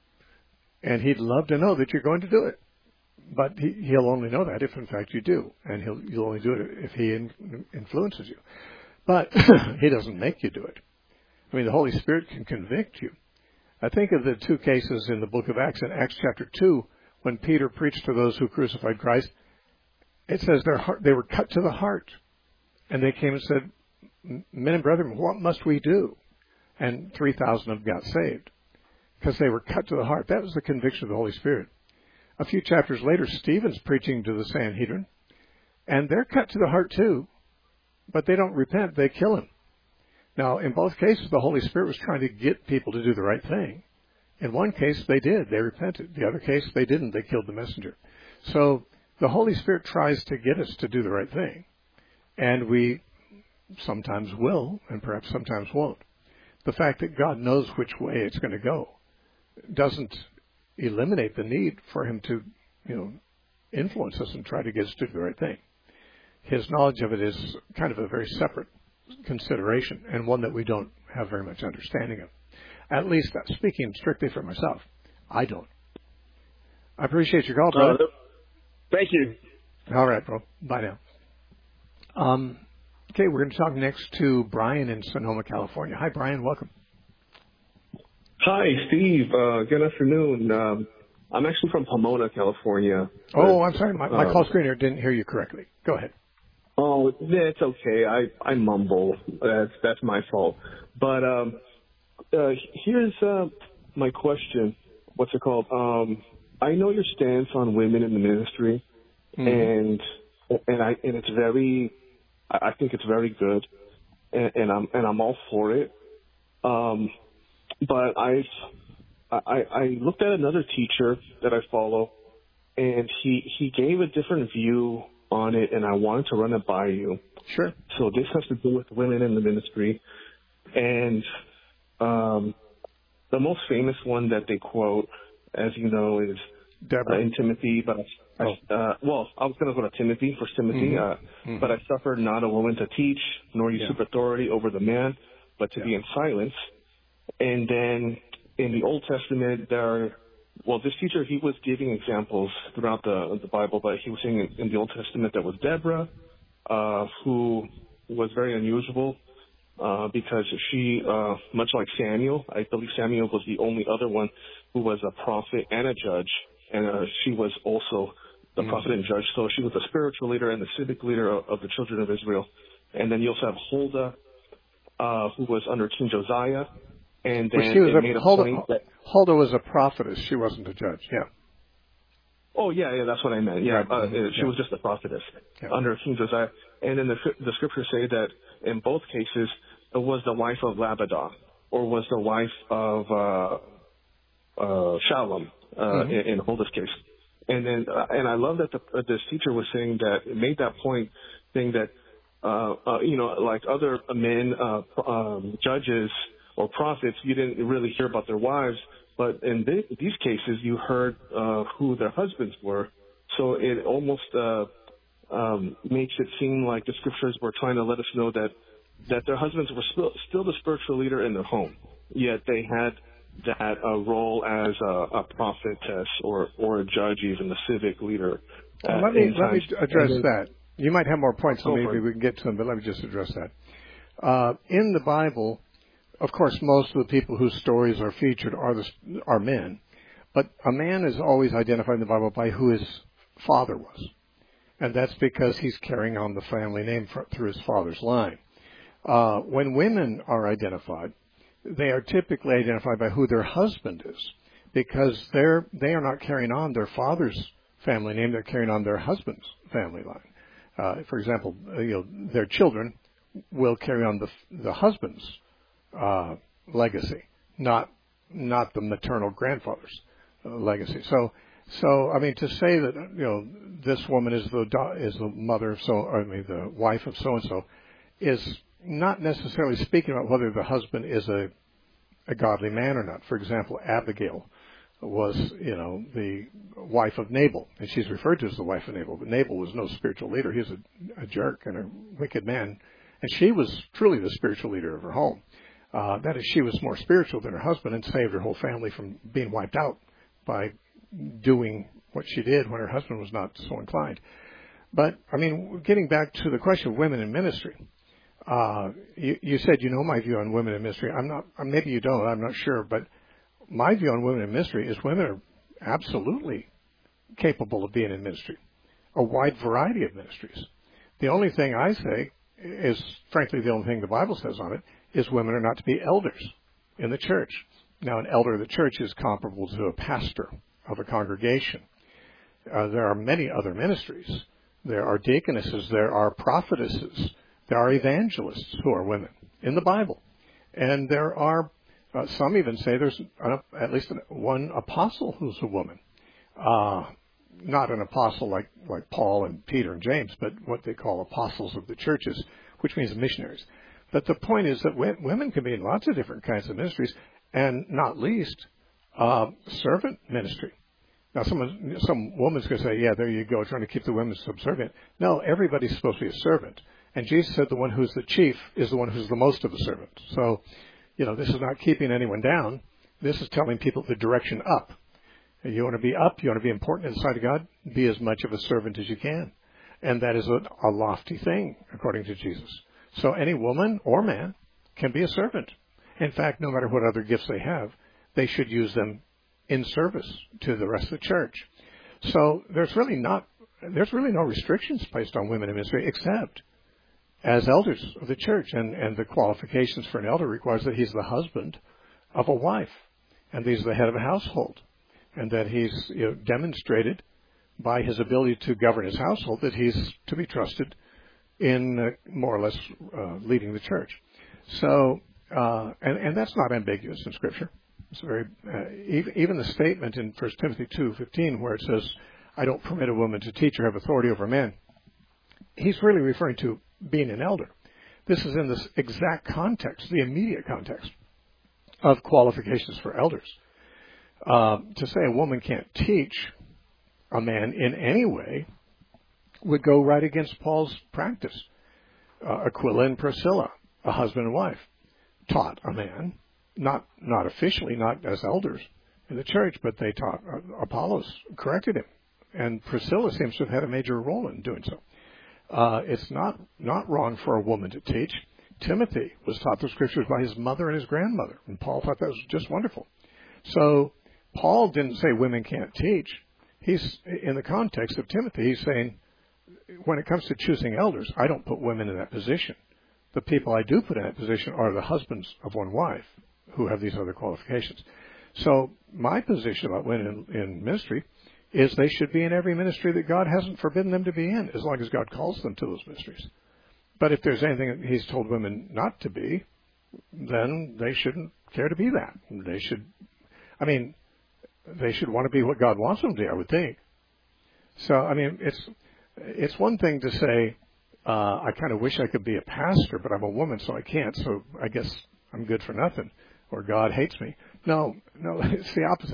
A: And he'd love to know that you're going to do it. But he, he'll only know that if, in fact, you do. And he'll, you'll only do it if he in, influences you. But he doesn't make you do it. I mean, the Holy Spirit can convict you. I think of the two cases in the book of Acts, in Acts chapter two, when Peter preached to those who crucified Christ. It says their heart, they were cut to the heart. And they came and said, men and brethren, what must we do? And three thousand of them got saved because they were cut to the heart. That was the conviction of the Holy Spirit. A few chapters later, Stephen's preaching to the Sanhedrin, and they're cut to the heart too, but they don't repent. They kill him. Now, in both cases, the Holy Spirit was trying to get people to do the right thing. In one case, they did. They repented. The other case, they didn't. They killed the messenger. So the Holy Spirit tries to get us to do the right thing, and we sometimes will, and perhaps sometimes won't. The fact that God knows which way it's going to go doesn't eliminate the need for him to, you know, influence us and try to get us to do the right thing. His knowledge of it is kind of a very separate consideration, and one that we don't have very much understanding of. At least, uh, speaking strictly for myself, I don't. I appreciate your call, brother. Uh,
F: thank you.
A: All right, bro. Bye now. Um, okay, we're going to talk next to Brian in Sonoma, California. Hi, Brian. Welcome.
G: Hi, Steve. Uh, good afternoon. Um, I'm actually from Pomona, California.
A: Oh, I'm sorry. My, my uh, call screener didn't hear you correctly. Go ahead.
G: Oh, yeah, it's okay. I, I mumble. That's that's my fault. But um, uh, here's uh, my question. What's it called? Um, I know your stance on women in the ministry, mm-hmm. and and I and it's very. I think it's very good, and, and I'm and I'm all for it. Um, but I've I, I looked at another teacher that I follow, and he he gave a different view on it, and I wanted to run it by you.
A: Sure.
G: So this has to do with women in the ministry, and um, the most famous one that they quote, as you know, is
A: Deborah.
G: Uh, in Timothy. But I,
A: oh.
G: uh, well, I was going to go to Timothy, First Timothy.
A: Mm-hmm.
G: Uh,
A: mm-hmm.
G: But I suffered not a woman to teach, nor usurp yeah. authority over the man, but to yeah. be in silence. And then in the Old Testament, there are Well, this teacher, he was giving examples throughout the the Bible, but he was saying in, in the Old Testament there was Deborah, uh, who was very unusual uh, because she, uh, much like Samuel, I believe Samuel was the only other one who was a prophet and a judge, and uh, she was also the mm-hmm. prophet and judge. So she was the spiritual leader and the civic leader of, of the children of Israel. And then you also have Huldah, uh, who was under King Josiah. And then
A: well, she was
G: it
A: a,
G: made a
A: Huldah,
G: point that
A: Huldah was a prophetess. She wasn't a judge. Yeah.
G: Oh, yeah, yeah, that's what I meant. Yeah,
A: right.
G: uh,
A: mm-hmm.
G: she
A: yeah.
G: was just a prophetess
A: yeah.
G: under King Josiah. And then the, the scriptures say that in both cases, it was the wife of Labadah or was the wife of uh, uh, Shalom uh, mm-hmm. in, in Huldah's case. And then, uh, and I love that the, uh, this teacher was saying that, made that point, saying that, uh, uh, you know, like other men, uh, um, judges or prophets, you didn't really hear about their wives. But in th- these cases, you heard uh, who their husbands were. So it almost uh, um, makes it seem like the scriptures were trying to let us know that, that their husbands were still, still the spiritual leader in their home, yet they had that uh, role as a, a prophetess or, or a judge, even the civic leader.
A: Well, let me let me address that. You might have more points, so maybe we can get to them, but let me just address that. Uh, in the Bible, of course, most of the people whose stories are featured are the, are men, but a man is always identified in the Bible by who his father was, and that's because he's carrying on the family name for, through his father's line. Uh, when women are identified, they are typically identified by who their husband is, because they're they are not carrying on their father's family name; they're carrying on their husband's family line. Uh, for example, you know, their children will carry on the the husband's uh, legacy, not not the maternal grandfather's uh, legacy. So, so I mean, to say that you know this woman is the da- is the mother of so, or I mean, the wife of so and so, is not necessarily speaking about whether the husband is a a godly man or not. For example, Abigail was, you know, the wife of Nabal, and she's referred to as the wife of Nabal, but Nabal was no spiritual leader. He was a, a jerk and a wicked man, and she was truly the spiritual leader of her home. Uh, that is, she was more spiritual than her husband and saved her whole family from being wiped out by doing what she did when her husband was not so inclined. But, I mean, getting back to the question of women in ministry, uh, you, you said you know my view on women in ministry. I'm not, maybe you don't, I'm not sure, but my view on women in ministry is women are absolutely capable of being in ministry, a wide variety of ministries. The only thing I say is, frankly, the only thing the Bible says on it, is women are not to be elders in the church. Now, an elder of the church is comparable to a pastor of a congregation. Uh, there are many other ministries. There are deaconesses, there are prophetesses, there are evangelists who are women in the Bible. And there are Uh, some even say there's an, at least an, one apostle who's a woman. Uh, not an apostle like, like Paul and Peter and James, but what they call apostles of the churches, which means missionaries. But the point is that w- women can be in lots of different kinds of ministries, and not least uh, servant ministry. Now, someone, some woman's going to say, yeah, there you go, trying to keep the women subservient. No, everybody's supposed to be a servant. And Jesus said the one who's the chief is the one who's the most of a servant. So, you know, this is not keeping anyone down. This is telling people the direction up. You want to be up, you want to be important in the sight of God, be as much of a servant as you can. And that is a, a lofty thing, according to Jesus. So any woman or man can be a servant. In fact, no matter what other gifts they have, they should use them in service to the rest of the church. So there's really not, there's really no restrictions placed on women in ministry except as elders of the church. And, and the qualifications for an elder requires that he's the husband of a wife, and he's the head of a household, and that he's, you know, demonstrated by his ability to govern his household that he's to be trusted in uh, more or less uh, leading the church. So, uh, and, and that's not ambiguous in Scripture. It's very, uh, even, even the statement in First Timothy two fifteen where it says, I don't permit a woman to teach or have authority over men, he's really referring to being an elder. This is in this exact context, the immediate context of qualifications for elders. Uh, to say a woman can't teach a man in any way would go right against Paul's practice. Uh, Aquila and Priscilla, a husband and wife, taught a man, not not officially, not as elders in the church, but they taught. Uh, Apollos corrected him, and Priscilla seems to have had a major role in doing so. Uh, it's not not wrong for a woman to teach. Timothy was taught the Scriptures by his mother and his grandmother, and Paul thought that was just wonderful. So Paul didn't say women can't teach. He's, in the context of Timothy, he's saying, when it comes to choosing elders, I don't put women in that position. The people I do put in that position are the husbands of one wife who have these other qualifications. So my position about women in, in ministry is they should be in every ministry that God hasn't forbidden them to be in, as long as God calls them to those ministries. But if there's anything that he's told women not to be, then they shouldn't care to be that. They should, I mean, they should want to be what God wants them to be, I would think. So, I mean, it's it's one thing to say, uh, I kind of wish I could be a pastor, but I'm a woman, so I can't, so I guess I'm good for nothing, or God hates me. No, no, it's the opposite.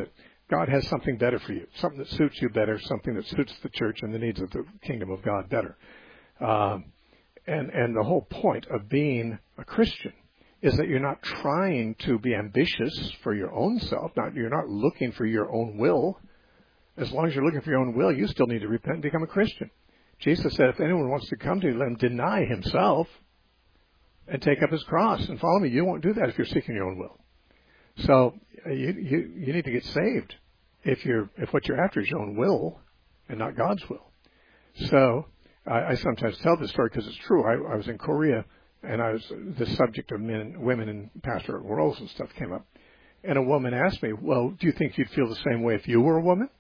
A: God has something better for you, something that suits you better, something that suits the church and the needs of the kingdom of God better. Um, and, and the whole point of being a Christian is that you're not trying to be ambitious for your own self. Not, you're not looking for your own will. As long as you're looking for your own will, you still need to repent and become a Christian. Jesus said, if anyone wants to come to me, let him deny himself and take up his cross and follow me. You won't do that if you're seeking your own will. So you, you, you need to get saved if you're if what you're after is your own will and not God's will. So I, I sometimes tell this story because it's true. I, I was in Korea, and I was the subject of men, women in pastoral roles and stuff came up. And a woman asked me, well, do you think you'd feel the same way if you were a woman?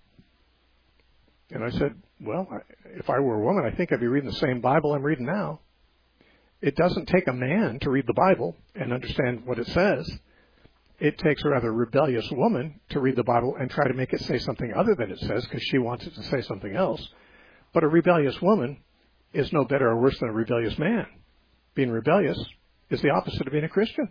A: And I said, well, I, if I were a woman, I think I'd be reading the same Bible I'm reading now. It doesn't take a man to read the Bible and understand what it says. It takes a rather rebellious woman to read the Bible and try to make it say something other than it says because she wants it to say something else. But a rebellious woman is no better or worse than a rebellious man. Being rebellious is the opposite of being a Christian.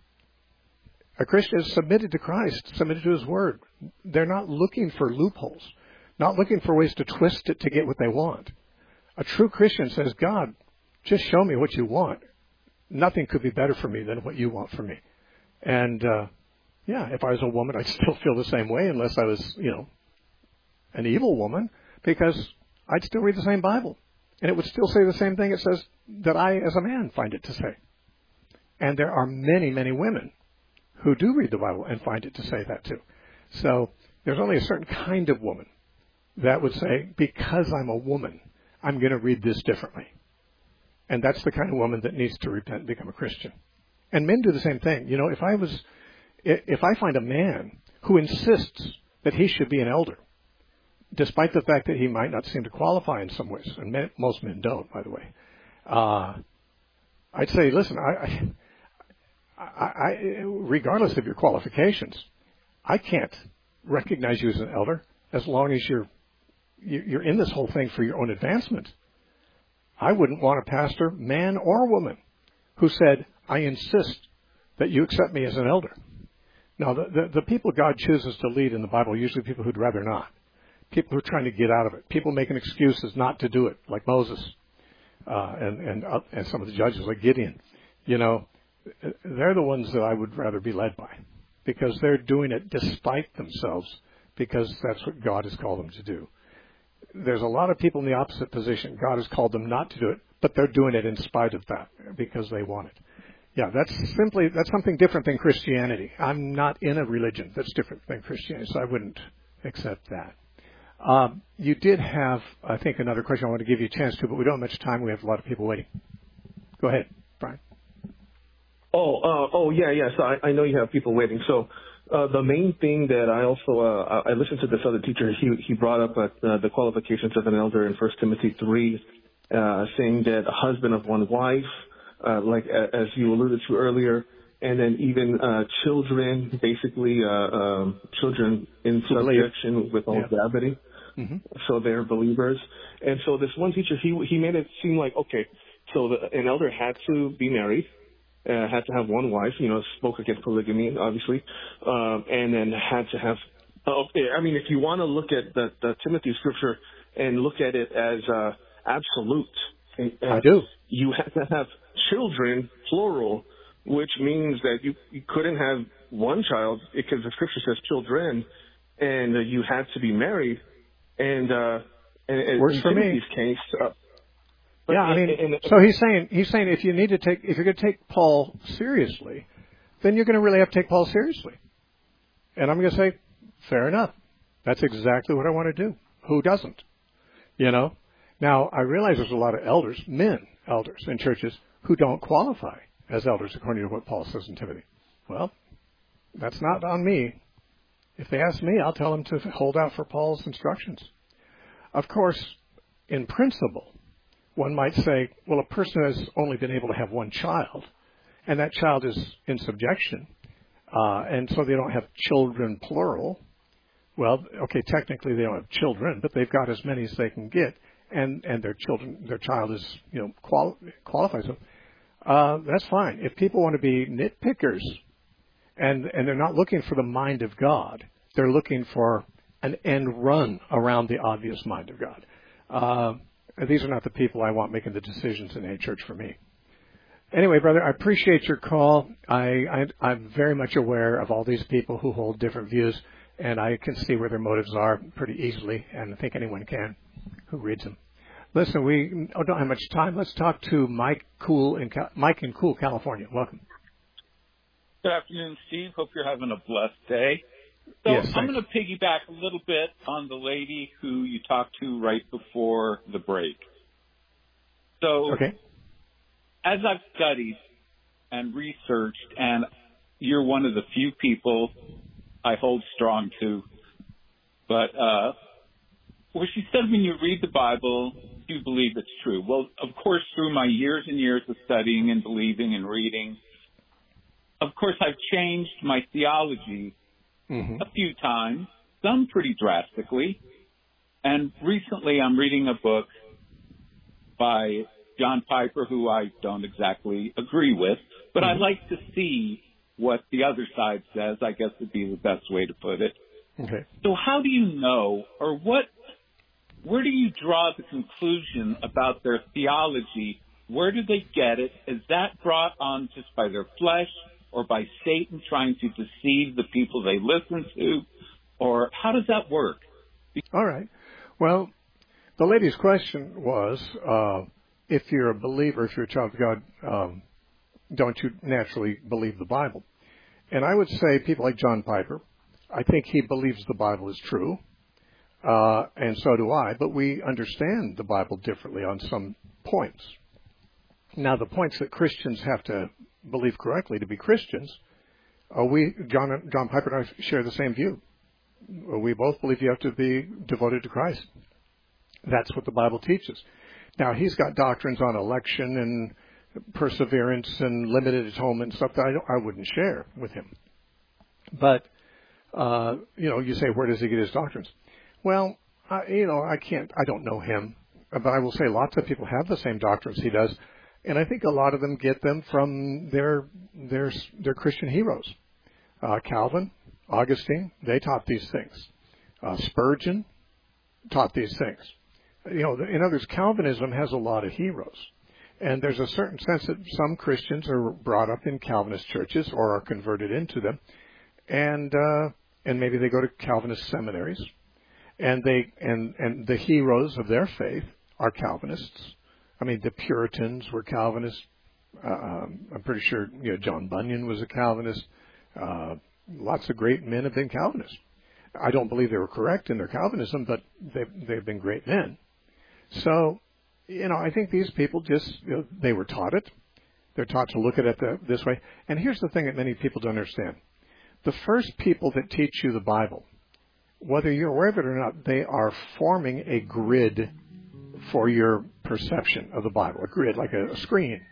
A: A Christian is submitted to Christ, submitted to his word. They're not looking for loopholes, not looking for ways to twist it to get what they want. A true Christian says, God, just show me what you want. Nothing could be better for me than what you want for me. And, uh, yeah, if I was a woman, I'd still feel the same way unless I was, you know, an evil woman, because I'd still read the same Bible. And it would still say the same thing it says that I, as a man, find it to say. And there are many, many women who do read the Bible and find it to say that too. So there's only a certain kind of woman that would say, because I'm a woman, I'm going to read this differently. And that's the kind of woman that needs to repent and become a Christian. And men do the same thing. You know, if I was, if I find a man who insists that he should be an elder, despite the fact that he might not seem to qualify in some ways, and men, most men don't, by the way, uh, I'd say, listen, I, I, I, regardless of your qualifications, I can't recognize you as an elder as long as you're you're in this whole thing for your own advancement. I wouldn't want a pastor, man or woman, who said, I insist that you accept me as an elder. Now, the, the, the people God chooses to lead in the Bible are usually people who'd rather not. People who are trying to get out of it. People making excuses not to do it, like Moses uh, and, and, uh, and some of the judges, like Gideon. You know, they're the ones that I would rather be led by because they're doing it despite themselves because that's what God has called them to do. There's a lot of people in the opposite position. God has called them not to do it, but they're doing it in spite of that because they want it. Yeah, that's simply, that's something different than Christianity. I'm not in a religion that's different than Christianity, so I wouldn't accept that. Um, you did have, I think, another question I want to give you a chance to, but we don't have much time. We have a lot of people waiting. Go ahead, Brian.
G: Oh, uh, oh, yeah, yeah. So I, I know you have people waiting. So uh, the main thing that I also, uh, I listened to this other teacher. He he brought up uh, the qualifications of an elder in First Timothy three, uh, saying that a husband of one wife, uh, like uh, as you alluded to earlier, and then even uh, children, basically uh, um, children in subjection with all yeah. gravity. Mm-hmm. So they're believers. And so this one teacher, he he made it seem like, okay, so the, an elder had to be married, uh, had to have one wife, you know, spoke against polygamy, obviously, um, and then had to have, okay, I mean, if you want to look at the, the Timothy scripture and look at it as uh, absolute, uh,
A: I do.
G: You have to have children, plural, which means that you, you couldn't have one child because the scripture says children, and uh, you had to be married. And, uh, and
A: works
G: in
A: for
G: Timothy's
A: me.
G: case, uh,
A: yeah, I mean, and, and, so he's saying he's saying if you need to take if you're going to take Paul seriously, then you're going to really have to take Paul seriously. And I'm going to say, fair enough. That's exactly what I want to do. Who doesn't? You know. Now I realize there's a lot of elders, men elders in churches who don't qualify as elders according to what Paul says in Timothy. Well, that's not on me. If they ask me, I'll tell them to hold out for Paul's instructions. Of course, in principle, one might say, well, a person has only been able to have one child, and that child is in subjection, uh, and so they don't have children, plural. Well, okay, technically they don't have children, but they've got as many as they can get, and, and their children, their child is, you know, quali- qualifies them. Uh, that's fine. If people want to be nitpickers, And, and they're not looking for the mind of God, they're looking for an end run around the obvious mind of God. Uh, these are not the people I want making the decisions in a church for me. Anyway, brother, I appreciate your call. I, I, I'm very much aware of all these people who hold different views, and I can see where their motives are pretty easily, and I think anyone can who reads them. Listen, we don't have much time. Let's talk to Mike Cool in Mike in Cool, California. Welcome.
H: Good afternoon, Steve. Hope you're having a blessed day. So
A: yes,
H: I'm going to piggyback a little bit on the lady who you talked to right before the break. So
A: okay.
H: As I've studied and researched, and you're one of the few people I hold strong to, but uh, where she said when you read the Bible, you believe it's true. Well, of course, through my years and years of studying and believing and reading, of course, I've changed my theology mm-hmm. a few times, some pretty drastically. And recently I'm reading a book by John Piper, who I don't exactly agree with, but mm-hmm. I like to see what the other side says, I guess would be the best way to put it.
A: Okay.
H: So how do you know, or what, where do you draw the conclusion about their theology? Where do they get it? Is that brought on just by their flesh or by Satan trying to deceive the people they listen to? Or how does that work?
A: All right. Well, the lady's question was, uh, if you're a believer, if you're a child of God, um, don't you naturally believe the Bible? And I would say people like John Piper, I think he believes the Bible is true, uh, and so do I, but we understand the Bible differently on some points. Now, the points that Christians have to believe correctly to be Christians, uh, we, John, John Piper and I share the same view. We both believe you have to be devoted to Christ. That's what the Bible teaches. Now, he's got doctrines on election and perseverance and limited atonement and stuff that I, don't, I wouldn't share with him. But, uh, you know, you say, where does he get his doctrines? Well, I, you know, I can't, I don't know him. But I will say lots of people have the same doctrines he does. And I think a lot of them get them from their their, their Christian heroes. Uh, Calvin, Augustine, they taught these things. Uh, Spurgeon taught these things. You know, in other words, Calvinism has a lot of heroes. And there's a certain sense that some Christians are brought up in Calvinist churches or are converted into them. And uh, and maybe they go to Calvinist seminaries. And they and, and the heroes of their faith are Calvinists. I mean, the Puritans were Calvinists. Uh, I'm pretty sure, you know, John Bunyan was a Calvinist. Uh, lots of great men have been Calvinists. I don't believe they were correct in their Calvinism, but they've, they've been great men. So, you know, I think these people just, you know, they were taught it. They're taught to look at it the, this way. And here's the thing that many people don't understand. The first people that teach you the Bible, whether you're aware of it or not, they are forming a grid for your perception of the Bible, a grid, like a, a screen.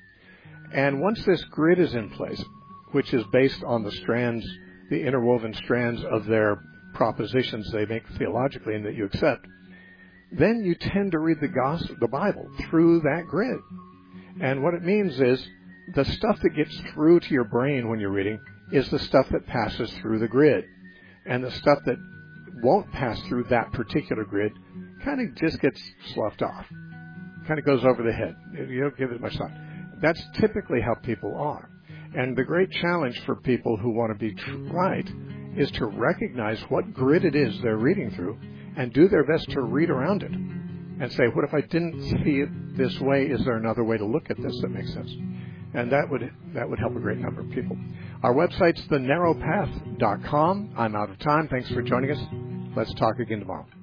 A: And once this grid is in place, which is based on the strands, the interwoven strands of their propositions they make theologically and that you accept, then you tend to read the gospel, the Bible, through that grid. And what it means is the stuff that gets through to your brain when you're reading is the stuff that passes through the grid. And the stuff that won't pass through that particular grid kind of just gets sloughed off, kind of goes over the head. You don't give it much thought. That's typically how people are. And the great challenge for people who want to be right is to recognize what grid it is they're reading through and do their best to read around it and say, what if I didn't see it this way? Is there another way to look at this that makes sense? And that would that would help a great number of people. Our website's the narrow path dot com. I'm out of time. Thanks for joining us. Let's talk again tomorrow.